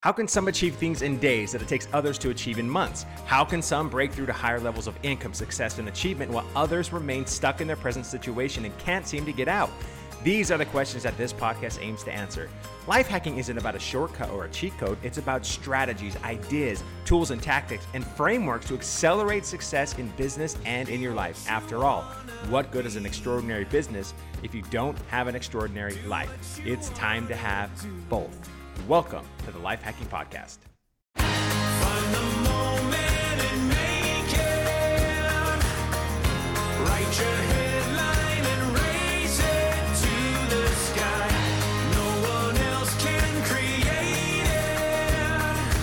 How can some achieve things in days that it takes others to achieve in months? How can some break through to higher levels of income, success, and achievement while others remain stuck in their present situation and can't seem to get out? These are the questions that this podcast aims to answer. Life hacking isn't about a shortcut or a cheat code. It's about strategies, ideas, tools, and tactics, and frameworks to accelerate success in business and in your life. After all, what good is an extraordinary business if you don't have an extraordinary life? It's time to have both. Welcome to the Life Hacking Podcast. Find the moment and make it. Write your headline and raise it to the sky. No one else can create it.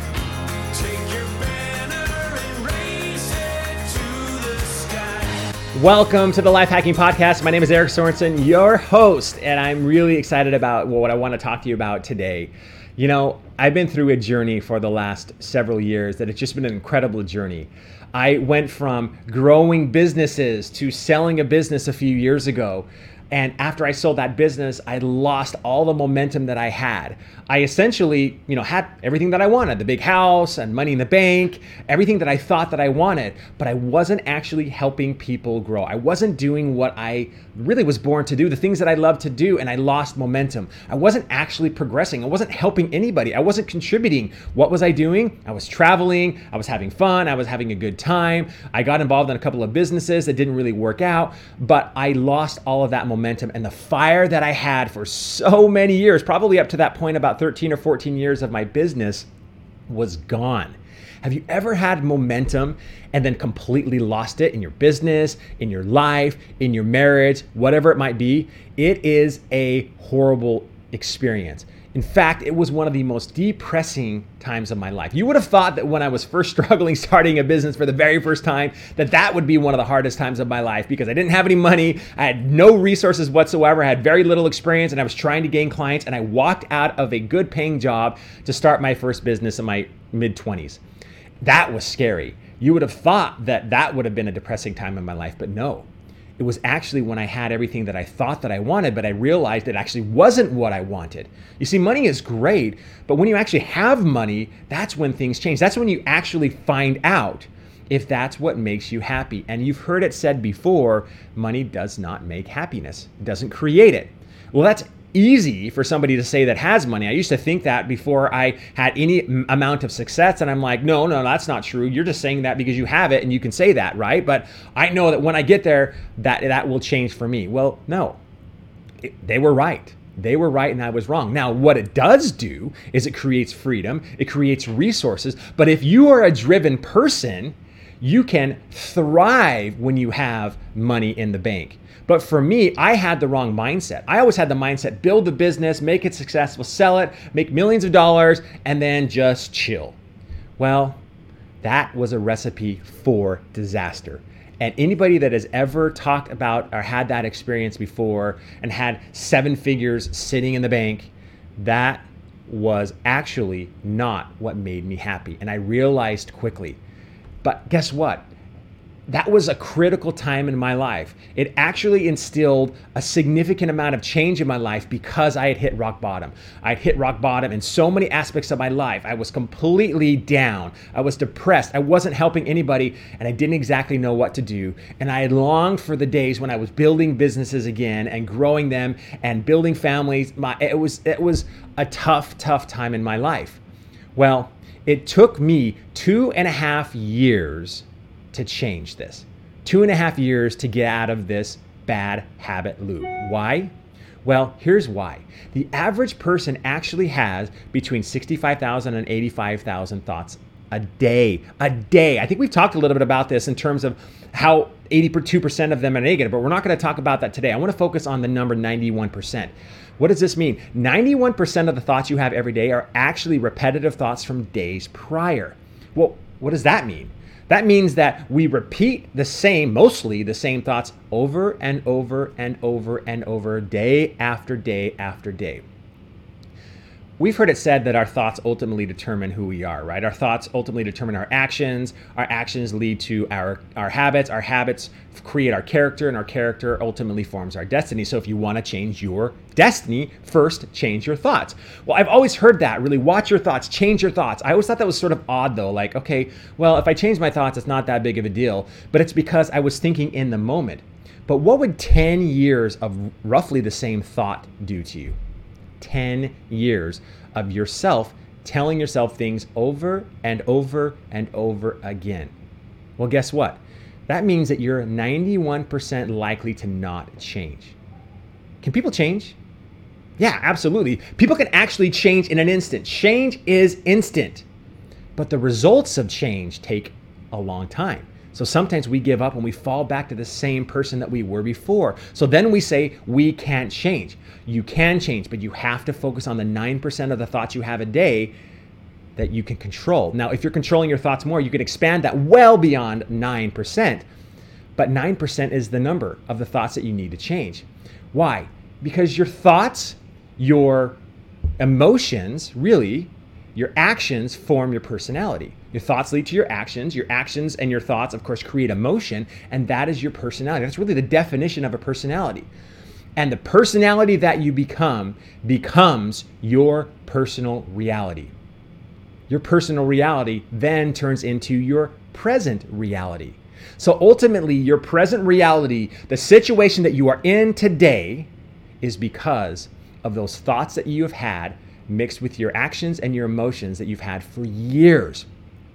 Take your banner and raise it to the sky. Welcome to the Life Hacking Podcast. My name is Eric Sorensen, your host, and I'm really excited about what I want to talk to you about today. You know, I've been through a journey for the last several years that it's just been an incredible journey. I went from growing businesses to selling a business a few years ago. And after I sold that business, I lost all the momentum that I had. I essentially, had everything that I wanted, the big house and money in the bank, everything that I thought that I wanted, but I wasn't actually helping people grow. I wasn't doing what I really was born to do, the things that I love to do, and I lost momentum. I wasn't actually progressing. I wasn't helping anybody. I wasn't contributing. What was I doing? I was traveling. I was having fun. I was having a good time. I got involved in a couple of businesses that didn't really work out, but I lost all of that momentum, and the fire that I had for so many years, probably up to that point about 13 or 14 years of my business, was gone. Have you ever had momentum and then completely lost it in your business, in your life, in your marriage, whatever it might be? It is a horrible experience. In fact, it was one of the most depressing times of my life. You would have thought that when I was first struggling starting a business for the very first time, that would be one of the hardest times of my life because I didn't have any money, I had no resources whatsoever, I had very little experience, and I was trying to gain clients, and I walked out of a good paying job to start my first business in my mid-20s. That was scary. You would have thought that would have been a depressing time in my life, but no. It was actually when I had everything that I thought that I wanted, but I realized it actually wasn't what I wanted. You see, money is great, but when you actually have money, that's when things change. That's when you actually find out if that's what makes you happy. And you've heard it said before, money does not make happiness. It doesn't create it. Well, that's easy for somebody to say that has money. I used to think that before I had any amount of success, and I'm like, no, that's not true. You're just saying that because you have it and you can say that, right? But I know that when I get there, that will change for me. Well, no, they were right. They were right and I was wrong. Now, what it does do is it creates freedom, it creates resources. But if you are a driven person, you can thrive when you have money in the bank. But for me, I had the wrong mindset. I always had the mindset, build the business, make it successful, sell it, make millions of dollars, and then just chill. Well, that was a recipe for disaster. And anybody that has ever talked about or had that experience before and had 7 figures sitting in the bank, that was actually not what made me happy. And I realized quickly. But guess what? That was a critical time in my life. It actually instilled a significant amount of change in my life because I had hit rock bottom. I had hit rock bottom in so many aspects of my life. I was completely down. I was depressed. I wasn't helping anybody, and I didn't exactly know what to do. And I had longed for the days when I was building businesses again and growing them and building families. It was a tough time in my life. Well, it took me 2.5 years to change this. 2.5 years to get out of this bad habit loop. Why? Well, here's why. The average person actually has between 65,000 and 85,000 thoughts a day. I think we've talked a little bit about this in terms of how 82% of them are negative, but we're not going to talk about that today. I want to focus on the number 91%. What does this mean? 91% of the thoughts you have every day are actually repetitive thoughts from days prior. Well, what does that mean? That means that we repeat mostly the same thoughts over and over and over and over, day after day after day. we've heard it said that our thoughts ultimately determine who we are, right? Our thoughts ultimately determine our actions lead to our habits create our character, and our character ultimately forms our destiny. So if you want to change your destiny, first change your thoughts. Well, I've always heard that, really watch your thoughts, change your thoughts. I always thought that was sort of odd though, like, okay, well, if I change my thoughts, it's not that big of a deal, but it's because I was thinking in the moment. But what would 10 years of roughly the same thought do to you? 10 years of yourself telling yourself things over and over and over again. Well, guess what? That means that you're 91% likely to not change. Can people change? Yeah, absolutely. People can actually change in an instant. Change is instant. But the results of change take a long time. So sometimes we give up and we fall back to the same person that we were before. So then we say we can't change. You can change, but you have to focus on the 9% of the thoughts you have a day that you can control. Now, if you're controlling your thoughts more, you can expand that well beyond 9%. But 9% is the number of the thoughts that you need to change. Why? Because your thoughts, your emotions, really, your actions form your personality. Your thoughts lead to your actions and your thoughts, of course, create emotion, and that is your personality. That's really the definition of a personality. And the personality that you become becomes your personal reality. Your personal reality then turns into your present reality. So ultimately, your present reality, the situation that you are in today, is because of those thoughts that you have had mixed with your actions and your emotions that you've had for years.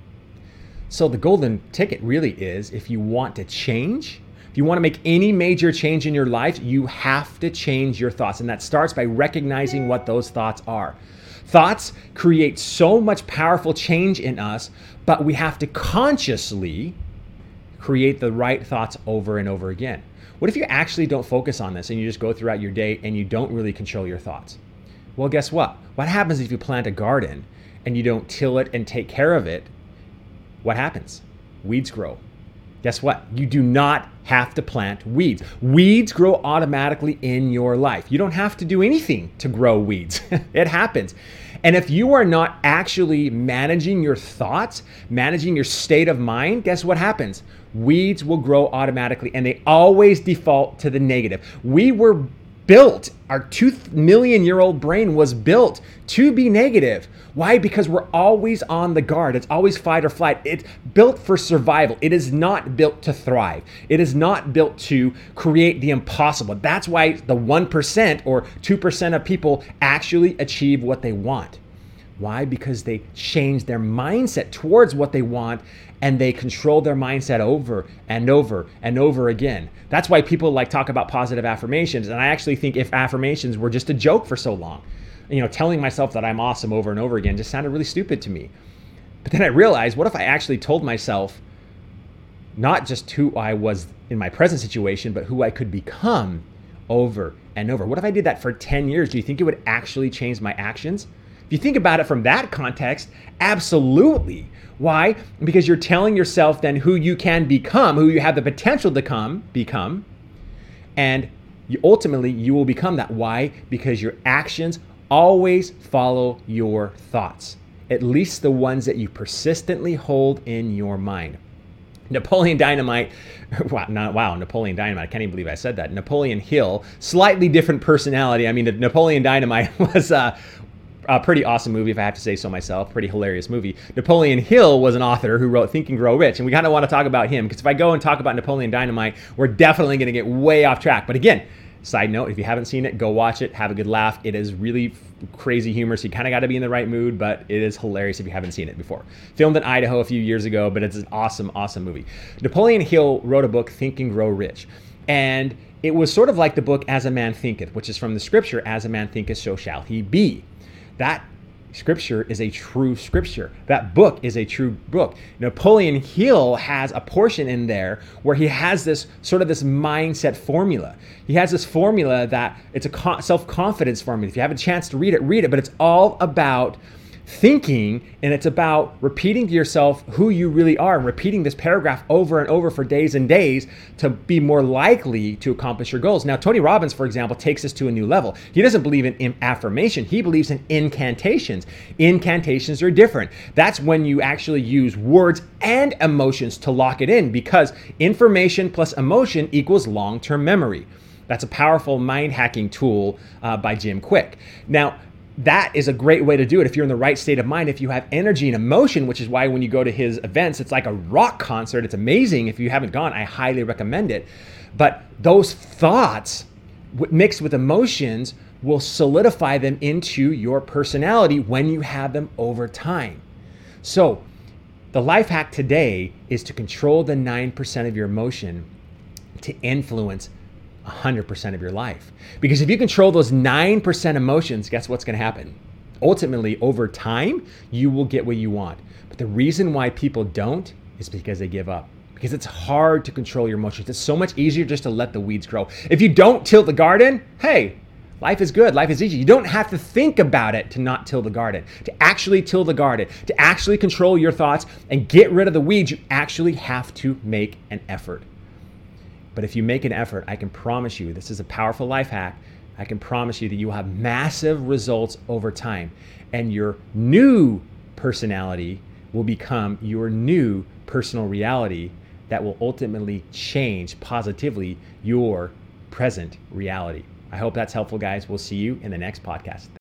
So the golden ticket really is, if you want to change, if you want to make any major change in your life, you have to change your thoughts. And that starts by recognizing what those thoughts are. Thoughts create so much powerful change in us, but we have to consciously create the right thoughts over and over again. What if you actually don't focus on this and you just go throughout your day and you don't really control your thoughts? Well, guess what? What happens if you plant a garden and you don't till it and take care of it? What happens? Weeds grow. Guess what? You do not have to plant weeds. Weeds grow automatically in your life. You don't have to do anything to grow weeds. It happens. And if you are not actually managing your thoughts, managing your state of mind, guess what happens? Weeds will grow automatically, and they always default to the negative. We were built, our 2-million-year-old brain was built to be negative. Why? Because we're always on the guard. It's always fight or flight. It's built for survival. It is not built to thrive. It is not built to create the impossible. That's why the 1% or 2% of people actually achieve what they want. Why? Because they change their mindset towards what they want, and they control their mindset over and over and over again. That's why people like talk about positive affirmations. And I actually think if affirmations were just a joke for so long, telling myself that I'm awesome over and over again just sounded really stupid to me. But then I realized, what if I actually told myself not just who I was in my present situation, but who I could become over and over? What if I did that for 10 years? Do you think it would actually change my actions? If you think about it from that context, absolutely. Why? Because you're telling yourself then who you can become, who you have the potential to become, and ultimately you will become that. Why? Because your actions always follow your thoughts, at least the ones that you persistently hold in your mind. Napoleon Dynamite, Napoleon Dynamite, I can't even believe I said that. Napoleon Hill, slightly different personality. I mean, Napoleon Dynamite was a pretty awesome movie, if I have to say so myself. Pretty hilarious movie. Napoleon Hill was an author who wrote Think and Grow Rich, and we kind of want to talk about him, because if I go and talk about Napoleon Dynamite, we're definitely going to get way off track. But again, side note, if you haven't seen it, go watch it, have a good laugh. It is really crazy humor, so you kind of got to be in the right mood, but it is hilarious if you haven't seen it before. Filmed in Idaho a few years ago, but it's an awesome, awesome movie. Napoleon Hill wrote a book, Think and Grow Rich, and it was sort of like the book As a Man Thinketh, which is from the scripture, As a Man Thinketh, so shall he be. That scripture is a true scripture. That book is a true book. Napoleon Hill has a portion in there where he has this sort of this mindset formula. He has this formula that it's a self-confidence formula. If you have a chance to read it, but it's all about thinking, and it's about repeating to yourself who you really are and repeating this paragraph over and over for days and days to be more likely to accomplish your goals. Now, Tony Robbins, for example, takes us to a new level. He doesn't believe in affirmation. He believes in incantations. Incantations are different. That's when you actually use words and emotions to lock it in, because information plus emotion equals long-term memory. That's a powerful mind hacking tool by Jim Kwik. Now, that is a great way to do it if you're in the right state of mind, if you have energy and emotion, which is why when you go to his events, it's like a rock concert. It's amazing. If you haven't gone, I highly recommend it. But those thoughts mixed with emotions will solidify them into your personality when you have them over time. So the life hack today is to control the 9% of your emotion to influence 100% of your life. Because if you control those 9% emotions, guess what's going to happen? Ultimately, over time, you will get what you want. But the reason why people don't is because they give up. Because it's hard to control your emotions. It's so much easier just to let the weeds grow. If you don't till the garden, hey, life is good. Life is easy. You don't have to think about it to not till the garden. To actually till the garden, to actually control your thoughts and get rid of the weeds, you actually have to make an effort. But if you make an effort, I can promise you, this is a powerful life hack, I can promise you that you will have massive results over time. And your new personality will become your new personal reality that will ultimately change positively your present reality. I hope that's helpful, guys. We'll see you in the next podcast.